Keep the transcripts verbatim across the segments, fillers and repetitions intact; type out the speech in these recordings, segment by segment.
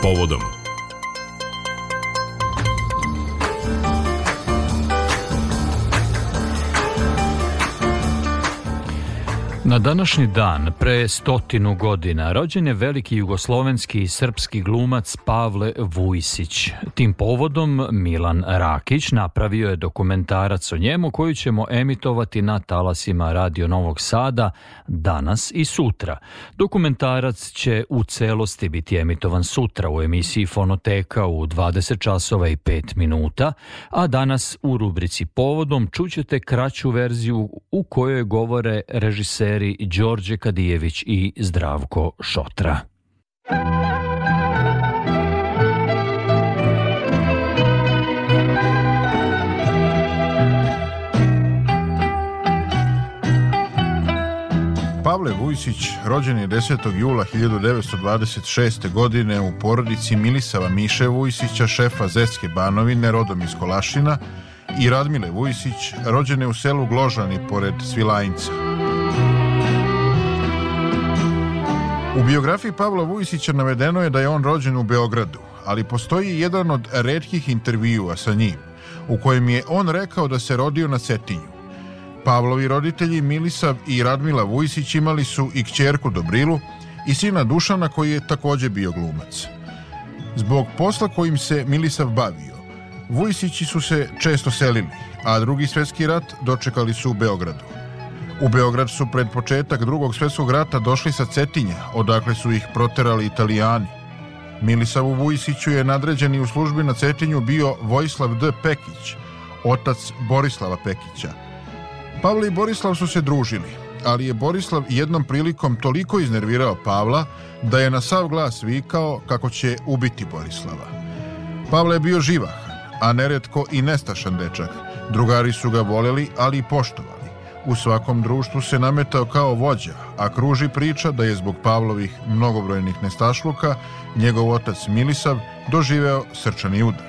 povodom. Na današnji dan, pre stotinu godina, rođen je veliki jugoslovenski i srpski glumac Pavle Vujsić. Tim povodom Milan Rakić napravio je dokumentarac o njemu koju ćemo emitovati na talasima Radio Novog Sada danas i sutra. Dokumentarac će u celosti biti emitovan sutra u emisiji Fonoteka u dvadeset časova i pet minuta, a danas u rubrici Povodom čućete kraću verziju u kojoj govore režiseri Đorđe Kadijević i Zdravko Šotra. Pavle Vujsić rođen je desetog jula hiljadu devetsto dvadeset šeste. godine u porodici Milisava Miše Vujsića, šefa Zetske Banovine, rodom iz Kolašina, i Radmile Vujsić, rođene u selu Gložani pored Svilajnca. U biografiji Pavla Vujsića navedeno je da je on rođen u Beogradu, ali postoji jedan od retkih intervjua sa njim, u kojem je on rekao da se rodio na Cetinju. Pavlovi roditelji Milisav i Radmila Vujsić imali su i kćerku Dobrilu i sina Dušana koji je također bio glumac. Zbog posla kojim se Milisav bavio, Vujsići su se često selili, a Drugi svjetski rat dočekali su u Beogradu. U Beograd su pred početak Drugog svjetskog rata došli sa Cetinja, odakle su ih proterali Italijani. Milisavu Vujsiću je nadređeni u službi na Cetinju bio Vojislav D. Pekić, otac Borislava Pekića. Pavle i Borislav su se družili, ali je Borislav jednom prilikom toliko iznervirao Pavla da je na sav glas vikao kako će ubiti Borislava. Pavle je bio živahan, a neretko i nestašan dečak. Drugari su ga voljeli, ali i poštovali. U svakom društvu se nametao kao vođa, a kruži priča da je zbog Pavlovih mnogobrojnih nestašluka njegov otac Milisav doživeo srčani udar.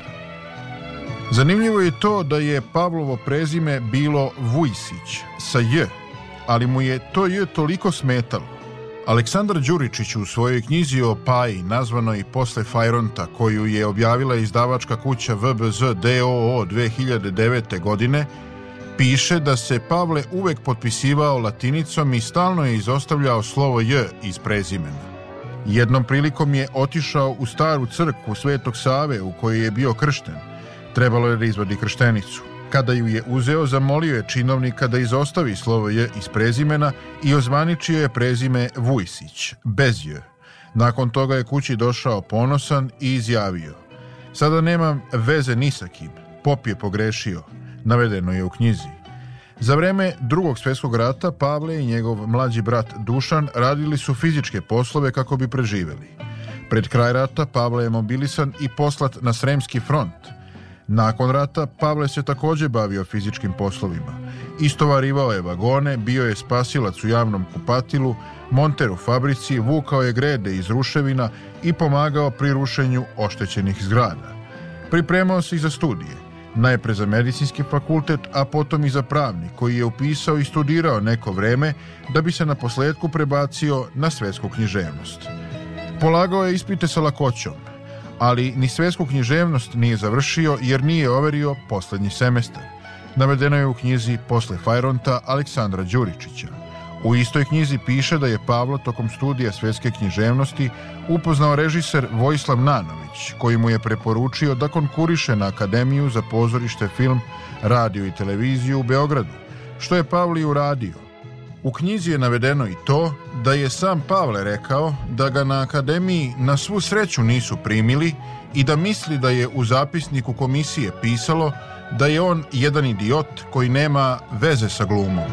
Zanimljivo je to da je Pavlovo prezime bilo Vujsić sa J, ali mu je to J toliko smetalo. Aleksandar Đuričić u svojoj knjizi o Paji, nazvanoj Posle Fajronta, koju je objavila izdavačka kuća V B Z D O O dve hiljade devete. godine, piše da se Pavle uvek potpisivao latinicom i stalno je izostavljao slovo J iz prezimena. Jednom prilikom je otišao u staru crkvu Svetog Save u kojoj je bio kršten. Trebalo je da izvadi krštenicu. Kada ju je uzeo, zamolio je činovnika da izostavi slovo J iz prezimena i ozvaničio je prezime Vujsić, bez J. Nakon toga je kući došao ponosan i izjavio: "Sada nemam veze ni sa kim, pop je pogrešio." Navedeno je u knjizi. Za vreme Drugog svjetskog rata Pavle i njegov mlađi brat Dušan radili su fizičke poslove kako bi preživeli. Pred kraj rata Pavle je mobilisan i poslat na Sremski front. Nakon rata Pavle se također bavio fizičkim poslovima. Istovarivao je vagone, bio je spasilac u javnom kupatilu, monter u fabrici, vukao je grede iz ruševina i pomagao pri rušenju oštećenih zgrada. Pripremao se i za studije. Najpre za medicinski fakultet, a potom i za pravni, koji je upisao i studirao neko vreme da bi se na posledku prebacio na svetsku književnost. Polagao je ispite sa lakoćom, ali ni svetsku književnost nije završio jer nije overio poslednji semestar. Navedeno je u knjizi Posle Fajronta Aleksandra Đuričića. U istoj knjizi piše da je Pavlo tokom studija svetske književnosti upoznao režiser Vojislav Nanović, koji mu je preporučio da konkuriše na Akademiju za pozorište, film, radio i televiziju u Beogradu, što je Pavle i uradio. U knjizi je navedeno i to da je sam Pavle rekao da ga na Akademiji na svu sreću nisu primili i da misli da je u zapisniku komisije pisalo da je on jedan idiot koji nema veze sa glumom.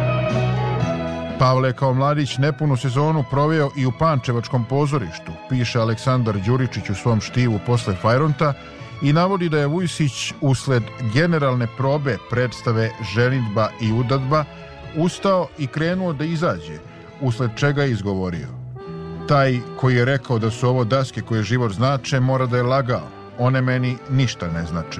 Pavle kao mladić nepunu sezonu proveo i u Pančevačkom pozorištu, piše Aleksandar Đuričić u svom štivu Posle Fajronta, i navodi da je Vujsić usled generalne probe predstave Ženidba i udadba ustao i krenuo da izađe, usled čega je izgovorio: "Taj koji je rekao da su ovo daske koje život znače, mora da je lagao, one meni ništa ne znače."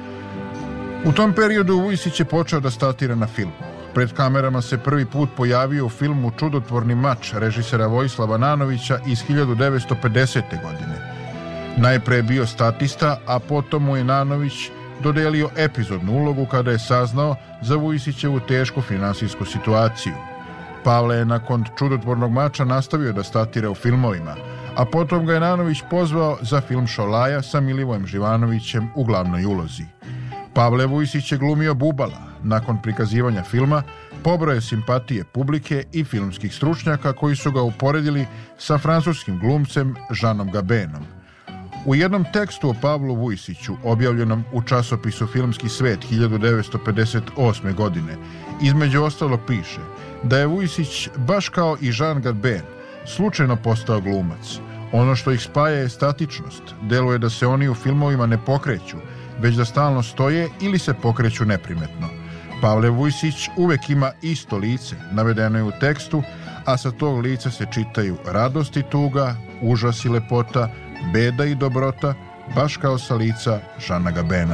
U tom periodu Vujsić je počeo da statira na filmu. Pred kamerama se prvi put pojavio u filmu Čudotvorni mač režisera Vojislava Nanovića iz hiljadu devetsto pedesete. godine. Najpre je bio statista, a potom mu je Nanović dodelio epizodnu ulogu kada je saznao za Vujisićevu tešku finansijsku situaciju. Pavle je nakon Čudotvornog mača nastavio da statira u filmovima, a potom ga je Nanović pozvao za film Šolaja sa Milivojem Živanovićem u glavnoj ulozi. Pavle Vujisić je glumio Bubala. Nakon prikazivanja filma pobrao je simpatije publike i filmskih stručnjaka koji su ga uporedili sa francuskim glumcem Jeanom Gabenom. U jednom tekstu o Pavlu Vujisiću, objavljenom u časopisu Filmski svet hiljadu devetsto pedeset osme. godine, između ostalog piše da je Vujisić, baš kao i Jean Gabin, slučajno postao glumac. Ono što ih spaja je statičnost. Deluje da se oni u filmovima ne pokreću, već da stalno stoje ili se pokreću neprimetno. Pavle Vujisić uvek ima isto lice, navedeno je u tekstu, a sa tog lica se čitaju radost i tuga, užas i lepota, beda i dobrota, baš kao sa lica Jeana Gabena.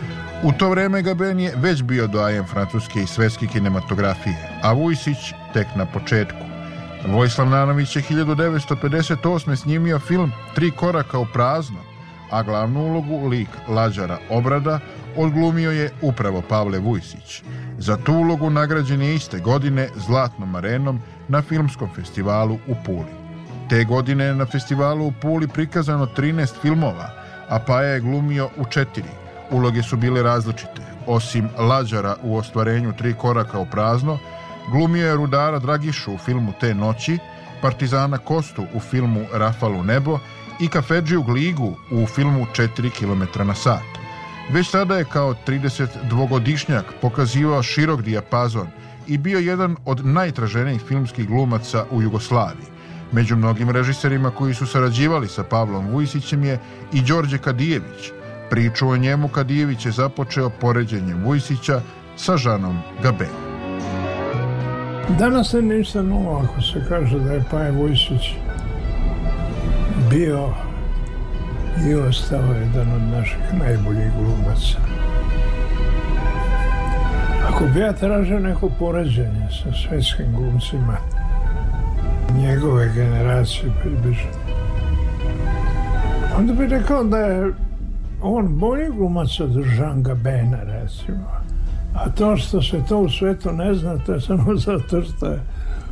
U to vreme Gaben je već bio doajen francuske i svetske kinematografije, a Vujisić tek na početku. Vojislav Nanović je hiljadu devetsto pedeset osme. snimio film Tri koraka u prazno, a glavnu ulogu, lik lađara Obrada, odglumio je upravo Pavle Vujisić. Za tu ulogu nagrađen je iste godine Zlatnom arenom na filmskom festivalu u Puli. Te godine je na festivalu u Puli prikazano trinaest filmova, a Paja je glumio u četiri. Uloge su bile različite. Osim lađara u ostvarenju Tri koraka u prazno, glumio je rudara Dragišu u filmu Te noći, partizana Kostu u filmu Rafal u nebo i kafedžiju Gligu u filmu Četiri kilometra na sat. Već tada je kao tridesetdvogodišnjak pokazivao širok dijapazon i bio jedan od najtraženijih filmskih glumaca u Jugoslaviji. Među mnogim režiserima koji su sarađivali sa Pavlom Vujisićem je i Đorđe Kadijević. Priču o njemu Kadijević je započeo poređenjem Vujisića sa Jeanom Gabenom. Danas je ništa novo ako se kaže da je Paja Vujisić bio i ostao jedan od naših najboljih glumaca. Ako bi ja tražio neko poređenje sa svetskim glumcima njegove generacije približno, onda bi rekao da je on bolji glumac od Jean Gabena, recimo. A to što se to u svetu ne zna, to je samo zato što je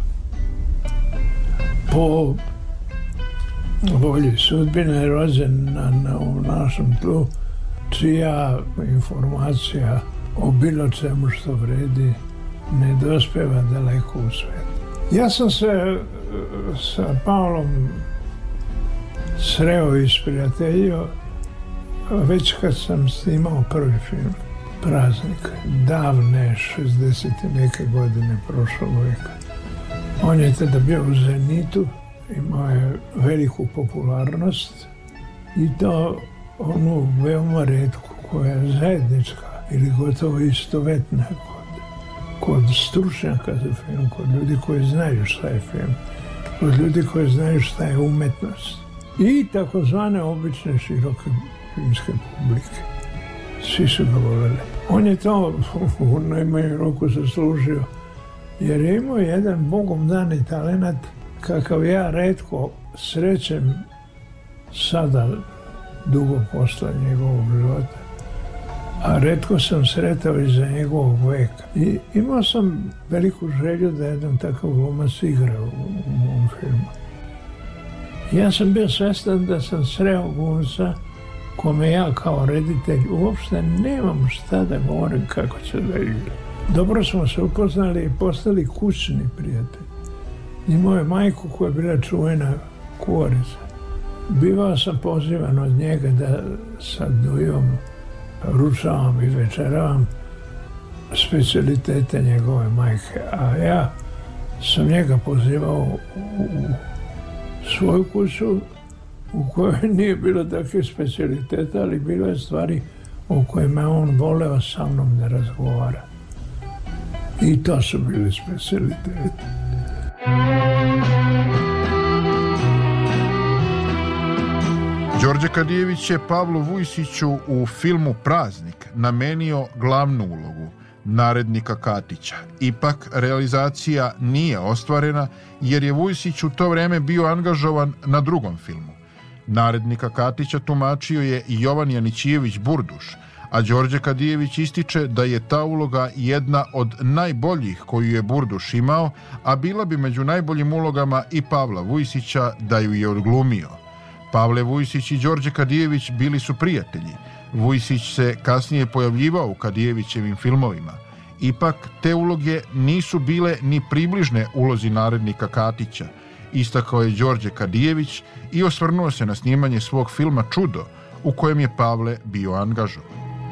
po volji sudbine rođen na, na, u našem tlu, čija informacija o bilo čemu što vredi ne dospeva daleko u svijetu. Ja sam se sa Pavlom sreo i isprijateljio već kad sam snimao prvi film Praznik, davne šezdeset neke godine prošlog veka. On je tada bio u zenitu, imao je veliku popularnost i to onu veoma retku koja je zajednička ili gotovo istovetna kod, kod stručnjaka za film, kod ljudi koji znaju šta je film, kod ljudi koji znaju šta je umetnost i takozvane obične široke filmske publike. Svi su ga voljeli. On je to u najmanju roku zaslužio, jer je imao jedan bogom dani talenat kakav ja retko srećem sada dugo posle njegovog života, a retko sam sretao i za njegovog veka. I imao sam veliku želju da jedan takav glumac igra u, u mom filmu. Ja sam bio svestan da sam sreo glumca kome ja kao reditelj uopšte nemam šta da govorim kako će da igra. Dobro smo se upoznali i postali kućni prijatelji. Imao je majku koja je bila čuvena kuvarica. Bivao sam pozivan od njega da sa Dujom ručavam i večeravam specijalitete njegove majke, a ja sam njega pozivao u svoju kuću u kojoj nije bilo takve specijaliteta, ali bilo je stvari o kojima on voleo sa mnom da razgovara. I to su bili specijaliteti. Đorđe Kadijević je Pavlu Vujisiću u filmu Praznik namenio glavnu ulogu, narednika Katića. Ipak, realizacija nije ostvarena jer je Vujisić u to vreme bio angažovan na drugom filmu. Narednika Katića tumačio je i Jovan Janićijević Burduš, a Đorđe Kadijević ističe da je ta uloga jedna od najboljih koju je Burduš imao, a bila bi među najboljim ulogama i Pavla Vujsića da ju je odglumio. Pavle Vujsić i Đorđe Kadijević bili su prijatelji. Vujsić se kasnije pojavljivao u Kadijevićevim filmovima. Ipak, te uloge nisu bile ni približne ulozi narednika Katića, istakao je Đorđe Kadijević i osvrnuo se na snimanje svog filma Čudo, u kojem je Pavle bio angažovan.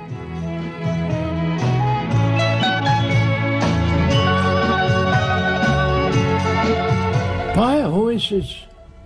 Paja Vujsić,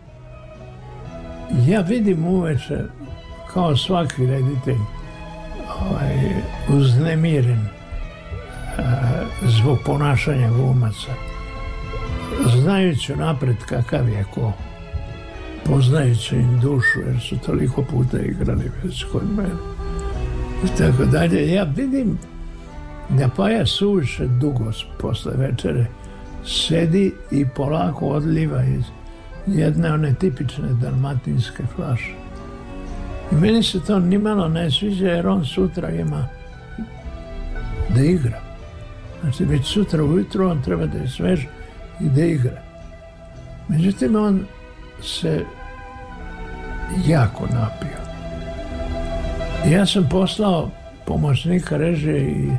ja vidim uveče, kao svaki reditelj, ovaj, uznemiren a, zbog ponašanja glumaca. Znajući napred kakav je ko, poznajući im dušu, jer su toliko puta igrali već kod mene. I tako dalje. Ja vidim da Paja suviše dugo posle večere sedi i polako odliva iz jedne one tipične dalmatinske flaše. I meni se to nimalo ne sviđa, jer on sutra ima da igra. Znači, već sutra ujutro on treba da je svež i da igra. Međutim, on se jako napio. Ja sam poslao pomoćnika režije i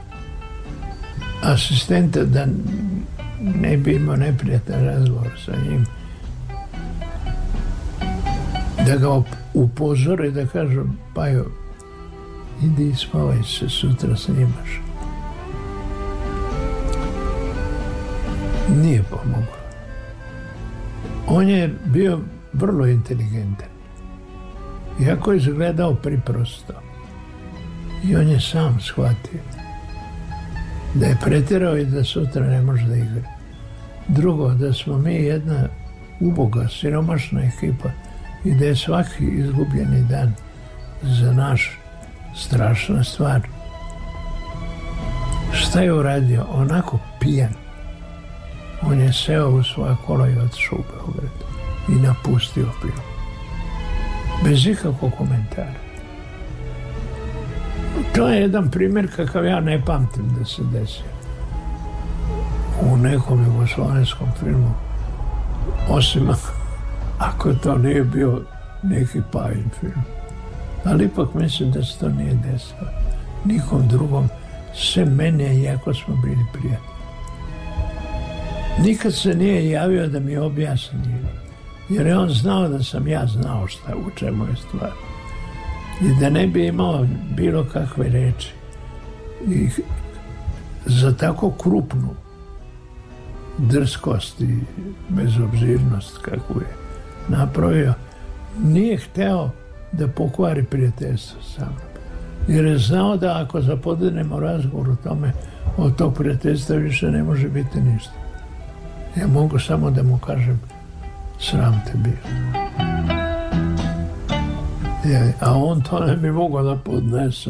asistenta da ne bi imao neprijatan razgovor sa njim. Da ga upozore, da kažu, Pajo, idi i spavaj se, sutra snimaš. Nije pomoglo. On je bio vrlo inteligentan. Iako je izgledao priprosto. I on je sam shvatio da je pretjerao i da sutra ne može da igra. Drugo, da smo mi jedna uboga, siromašna ekipa i da je svaki izgubljeni dan za naš strašna stvar. Šta je uradio? Onako pijan. On je seo u svoje kolo i otišao u Beograd i napustio film. Bez ikakvog komentara. To je jedan primjer kakav ja ne pamtim da se desio u nekom jugoslovenskom filmu, osim ako to nije bio neki Pajin film. Ali ipak mislim da se to nije desilo nikom drugom, sve mene, iako smo bili prijatelji. Nikad se nije javio da mi objasni, jer je on znao da sam ja znao šta, u čemu je stvar. I da ne bi imao bilo kakve reči. I za tako krupnu drskost i bezobzirnost kakvu je napravio, nije hteo da pokvari prijateljstvo sa mnom. Jer je znao da ako zapodnemo razgovor o tome, od tog prijateljstva više ne može biti ništa. Ja mogu samo da mu kažem, sram te bilo. Ja, a on to ne bi mogao da podnese.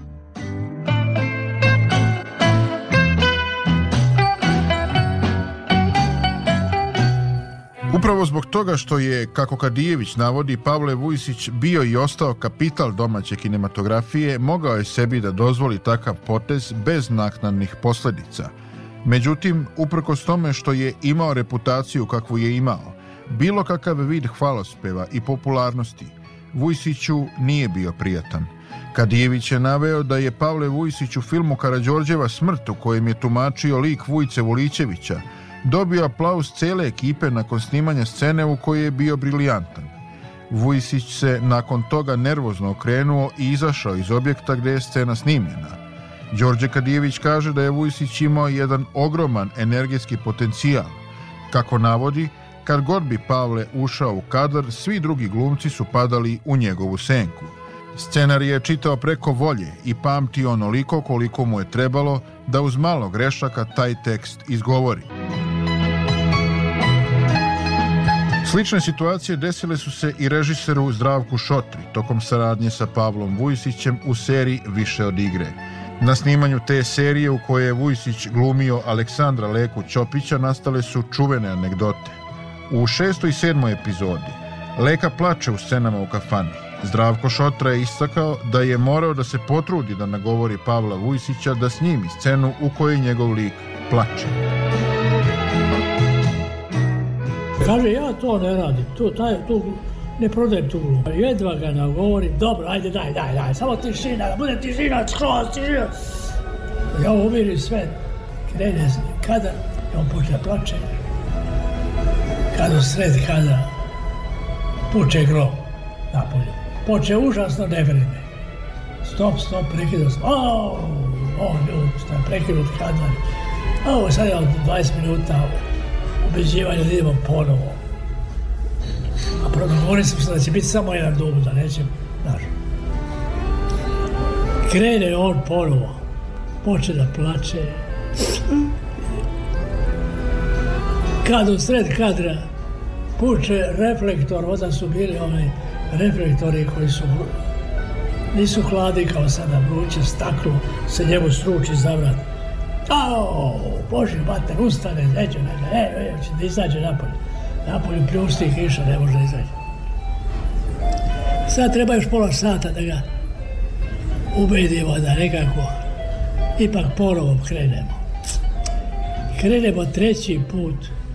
Upravo zbog toga što je, kako Kadijević navodi, Pavle Vujsić bio i ostao kapital domaće kinematografije, mogao je sebi da dozvoli takav potez bez naknadnih posljedica. Međutim, uprkos tome što je imao reputaciju kakvu je imao, bilo kakav vid hvalospeva i popularnosti Vujsiću nije bio prijatan. Kadijević je naveo da je Pavle Vujsić u filmu Karađorđeva smrt, u kojem je tumačio lik Vujce Voličevića, dobio aplauz cele ekipe nakon snimanja scene u kojoj je bio briljantan. Vujsić se nakon toga nervozno okrenuo i izašao iz objekta gdje je scena snimljena. Đorđe Kadijević kaže da je Vujsić imao jedan ogroman energetski potencijal. Kako navodi, kad god bi Pavle ušao u kadar, svi drugi glumci su padali u njegovu senku. Scenarij je čitao preko volje i pamtio onoliko koliko mu je trebalo da uz malo grešaka taj tekst izgovori. Slične situacije desile su se i režiseru Zdravku Šotri tokom saradnje sa Pavlom Vujsićem u seriji Više od igre. Na snimanju te serije u kojoj je Vujsić glumio Aleksandra Leku Ćopića nastale su čuvene anegdote. U šestoj i sedmoj epizodi Leka plače u scenama u kafani. Zdravko Šotra je istakao da je morao da se potrudi da nagovori Pavla Vujsića da snimi scenu u kojoj njegov lik plače. Kaže, ja to ne radim, tu, taj, tu, ne prodajem tu glumu. Jedva ga nagovorim, dobro, ajde, daj, daj, daj, samo tišina, da bude tišina, skroz tišina. Ja umirim sve, krene kadar, i on počne plače. Kad u sred kadra puče grom napolju. Poče užasno nevreme. Stop, stop, prekidao sam. Oooo, on ljudi, šta, prekinut kadar. Ovo sad je od dvadeset minuta ubeđivanja da idemo ponovo. A prodogovorio sam se da će biti samo jedan dub, da nećem, znaš. Krene on ponovo. Poče da plače. Kad u sred kadra puče reflektor, onda su bili onaj reflektori koji su nisu hladni kao sada, vruće staklo se njemu struči za vrat. Ao, Bože, mater, ustane, neće, neće, e, e, će da izađe napolje. Napolje pljusti kiša, ne može da izađe. Sad treba još pola sata da ga ubedimo da nekako ipak ponovo krenemo. Krenemo treći put.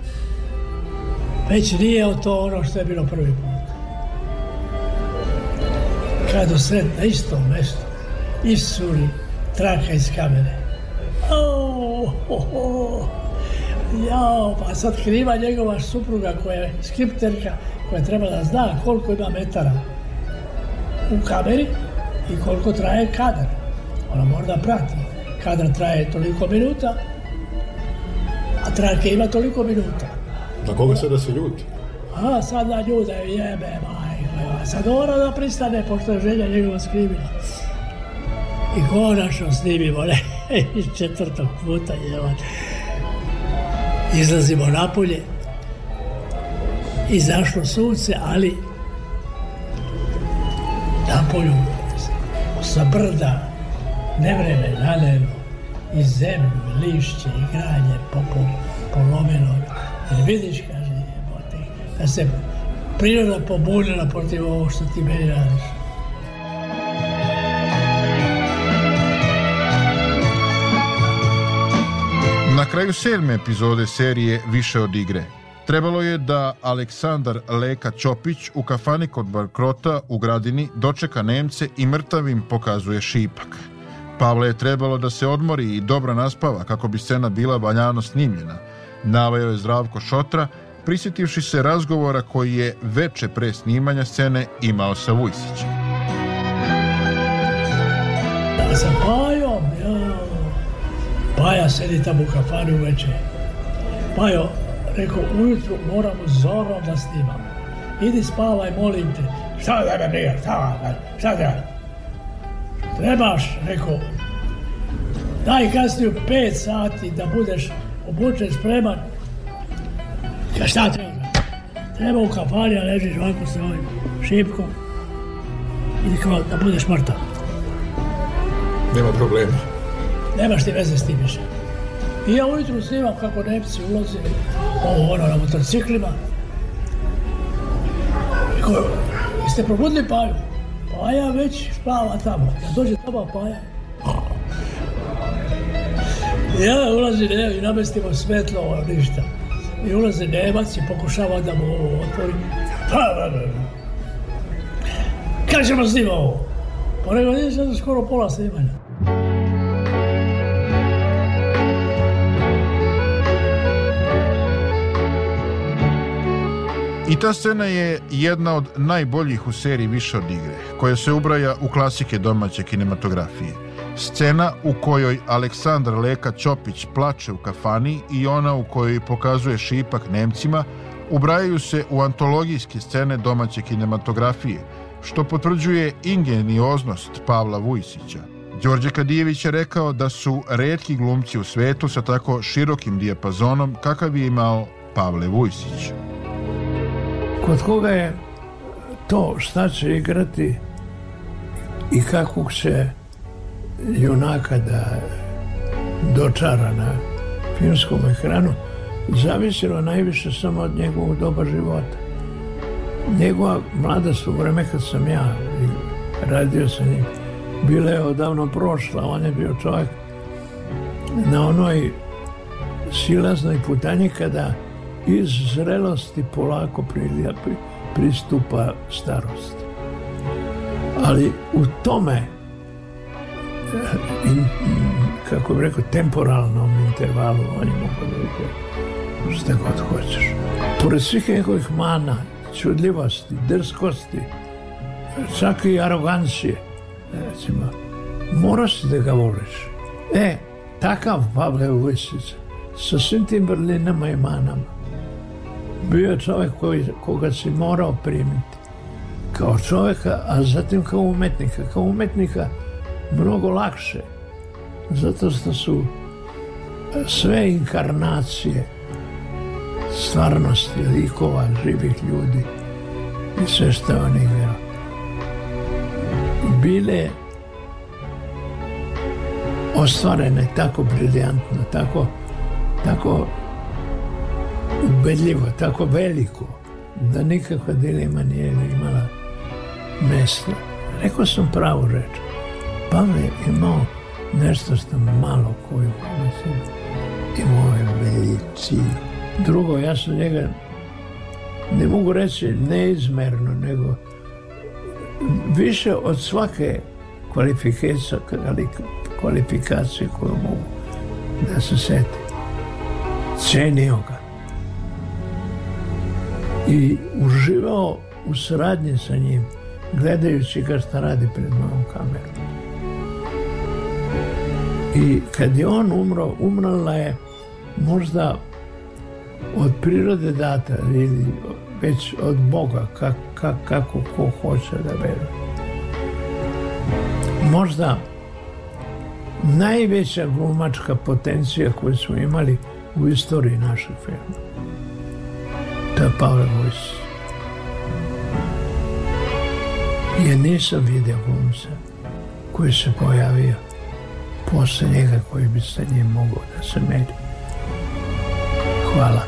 Već nije to ono što je bilo prvi put. Kad u sred na istom mjestu isuri traka iz kamere. Oh, oh, oh. Jao, pa sad kriva njegova supruga koja je skripterka, koja treba da zna koliko ima metara u kameri i koliko traje kadar. Ona mora da prati. Kadar traje toliko minuta, a trake ima toliko minuta. Na koga sada se ljuti? A sad na ljude jebe, majko. Sad mora da pristane, pošto je želja njegova skrivila. I konačno snimimo, ne, iz četvrtog puta, jevan. Izlazimo napolje, izašlo sunce, ali napolju sa brda nevreme nalelo i zemlju, lišće i granje popol, polomeno. Jer vidiš, kaže, jebote, da se priroda pobunila protiv ovo što ti meni radiš. Na kraju sedme epizode serije Više od igre trebalo je da Aleksandar Leka Ćopić u kafani kod Bankrota u Gradini dočeka Nemce i mrtavim pokazuje šipak. Pavle je trebalo da se odmori i dobro naspava kako bi scena bila valjano snimljena. Naveo je Zdravko Šotra, prisjetivši se razgovora koji je veče pre snimanja scene imao sa Vujsićem. Ja sam Pajom, ja. Paja sedi tamo u kafani uveče. Pajo, rekao, ujutru moramo zorno da snimamo. Idi spavaj, molim te. Šta da me briga, šta da, šta da? Trebaš, rekao, daj kasnije u pet sati da budeš obučen, spreman. Ka šta treba? Treba u kafani, a ležiš ovako sa ovim šipkom i kao da budeš mrtav. Nema problema. Nemaš ti veze s tim više. I ja ujutru snimam kako Nemci ulaze ovo ono na motorciklima. I ko, jeste probudili Paju? Paja već spava tamo. Ja dođe tamo Paja. I ja ulazi ne, i namestimo svetlo, ono ništa. I ulaze Nemac i pokušava da mu ovo otvori. Kad ćemo snima ovo? Pa nego nije sad skoro pola snimanja. I ta scena je jedna od najboljih u seriji Više od igre, koja se ubraja u klasike domaće kinematografije. Scena u kojoj Aleksandar Leka Ćopić plače u kafani i ona u kojoj pokazuje šipak Nemcima ubrajaju se u antologijske scene domaće kinematografije, što potvrđuje ingenioznost Pavla Vujsića. Đorđe Kadijević je rekao da su retki glumci u svetu sa tako širokim dijapazonom kakav je imao Pavle Vujsić. Kod koga je to šta će igrati i kakvog će junaka da dočara na filmskom ekranu, zavisilo najviše samo od njegovog doba života. Njegova mladost u vreme kad sam ja radio sa njim, bila je odavno prošla. On je bio čovjek na onoj silaznoj putanji kada iz zrelosti polako pristupa starost. Ali u tome, in, kako bih rekao, temporalnom intervalu, on je mogo da ide šta god hoćeš. Pored svih njegovih mana, čudljivosti, drskosti, čak i arogancije, recimo, moraš da ga voliš. E, takav Pavle Vujsić, sa svim tim vrlinama i manama, bio je čovjek koji, koga si morao primiti kao čovjeka, a zatim kao umetnika. Kao umetnika mnogo lakše, zato što su sve inkarnacije stvarnosti, likova, živih ljudi i sve što on igrao bile ostvarene tako briljantno, tako, tako ubedljivo, tako veliko, da nikakva dilema nije imala mesta. Rekao sam pravu reč. Pavle je imao nešto što malo koju mislim, imao je veliki. Drugo, ja sam njega, ne mogu reći neizmerno, nego više od svake kvalifikacije, kvalifikacije koju mogu da se seti. Cenio ga. I uživao u saradnji sa njim, gledajući ga šta radi pred mojom kamerom. I kad je on umro, umrla je možda od prirode data ili već od Boga, kak, kak, kako ko hoće da veruje. Možda najveća glumačka potencija koju smo imali u istoriji našeg filma. To je Pavle Vujsić. Ja nisam vidio glumca koji se pojavio posle njega koji bi sa njim mogao da se meri. Hvala.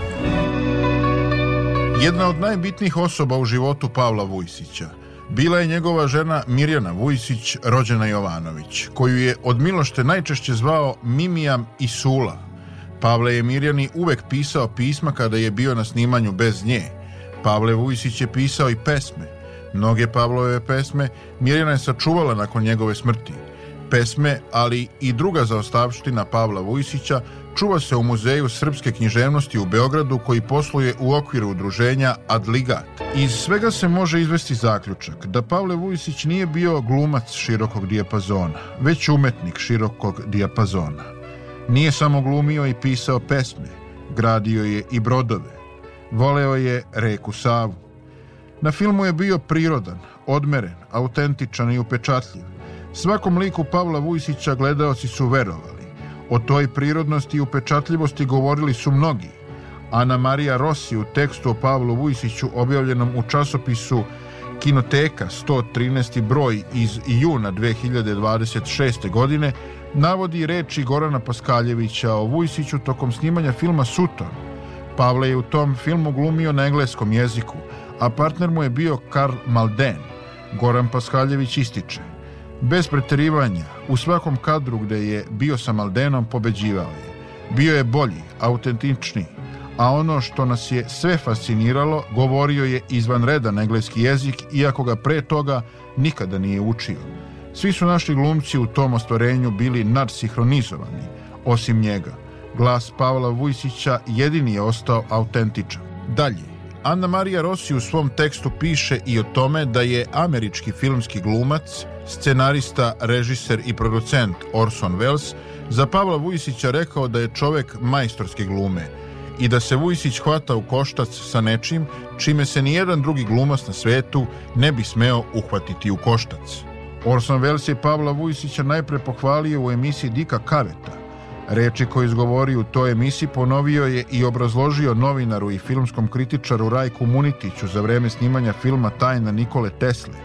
Jedna od najbitnijih osoba u životu Pavla Vujsića bila je njegova žena Mirjana Vujsić, rođena Jovanović, koju je od Milošte najčešće zvao Mimijam i Sula. Pavle je Mirjani uvek pisao pisma kada je bio na snimanju bez nje. Pavle Vujsić je pisao i pesme. Mnoge Pavlove pesme Mirjana je sačuvala nakon njegove smrti. Pesme, ali i druga zaostavština Pavla Vujsića čuva se u Muzeju srpske književnosti u Beogradu, koji posluje u okviru udruženja Adligat. Iz svega se može izvesti zaključak da Pavle Vujsić nije bio glumac širokog dijapazona, već umetnik širokog dijapazona. Nije samo glumio i pisao pesme, gradio je i brodove. Voleo je reku Savu. Na filmu je bio prirodan, odmeren, autentičan i upečatljiv. Svakom liku Pavla Vujsića gledaoci su verovali. O toj prirodnosti i upečatljivosti govorili su mnogi. Ana Marija Rossi u tekstu o Pavlu Vujsiću objavljenom u časopisu Kinoteka sto trinaesti broj iz juna dve hiljade dvadeset šeste. godine navodi reči Gorana Paskaljevića o Vujsiću tokom snimanja filma Sutton. Pavle je u tom filmu glumio na engleskom jeziku, a partner mu je bio Karl Malden. Goran Paskaljević ističe: bez preterivanja, u svakom kadru gde je bio sa Maldenom pobeđivao je. Bio je bolji, autentičniji, a ono što nas je sve fasciniralo, govorio je izvanredan engleski jezik, iako ga pre toga nikada nije učio. Svi su naši glumci u tom ostvarenju bili nadsinhronizovani, osim njega. Glas Pavla Vujsića jedini je ostao autentičan. Dalje, Ana Marija Rossi u svom tekstu piše i o tome da je američki filmski glumac, scenarista, režiser i producent Orson Welles za Pavla Vujsića rekao da je čovek majstorske glume i da se Vujsić hvata u koštac sa nečim čime se nijedan drugi glumac na svetu ne bi smeo uhvatiti u koštac. Orson Welles je Pavla Vujsića najpre pohvalio u emisiji Dika Kaveta. Reči koje izgovorio u toj emisiji ponovio je i obrazložio novinaru i filmskom kritičaru Rajku Munitiću za vreme snimanja filma Tajna Nikole Tesle.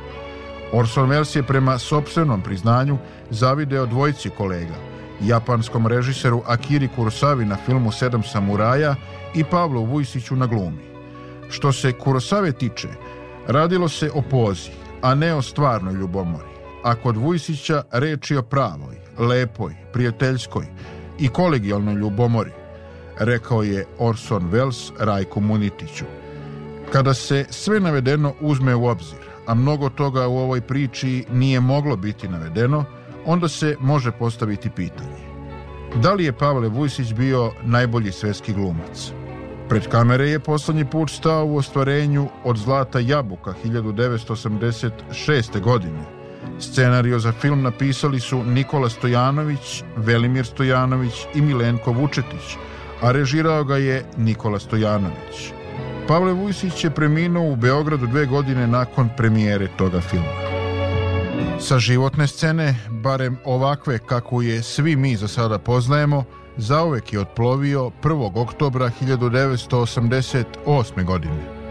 Orson Welles je prema sopstvenom priznanju zavideo dvojici kolega, japanskom režiseru Akiri Kurosavi na filmu Sedam samuraja i Pavlu Vujsiću na glumi. Što se Kurosave tiče, Radilo se o pozi, a ne o stvarnoj ljubomori. A kod Vujsića reč je o pravoj, lepoj, prijateljskoj i kolegijalnoj ljubomori, rekao je Orson Welles Rajku Munitiću. Kada se sve navedeno uzme u obzir, a mnogo toga u ovoj priči nije moglo biti navedeno, onda se može postaviti pitanje: da li je Pavle Vujsić bio najbolji svetski glumac? Pred kamere je poslednji put stao u ostvarenju Od zlata jabuka hiljadu devetsto osamdeset šeste. godine. Scenario za film napisali su Nikola Stojanović, Velimir Stojanović i Milenko Vučetić, a režirao ga je Nikola Stojanović. Pavle Vujsić je preminuo u Beogradu dve godine nakon premijere toga filma. Sa životne scene, barem ovakve kako je svi mi za sada poznajemo, zauvek je otplovio prvog oktobra hiljadu devetsto osamdeset osme. godine.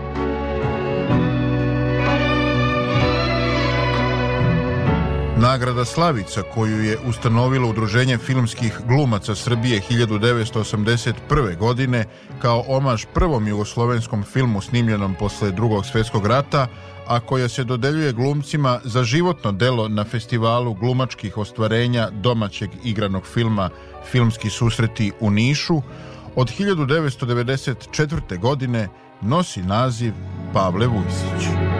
Nagrada Slavica, koju je ustanovilo Udruženje filmskih glumaca Srbije hiljadu devetsto osamdeset prve. godine kao omaž prvom jugoslovenskom filmu snimljenom posle Drugog svjetskog rata, a koja se dodeljuje glumcima za životno delo na festivalu glumačkih ostvarenja domaćeg igranog filma Filmski susreti u Nišu, od hiljadu devetsto devedeset četvrte. godine nosi naziv Pavle Vujsić.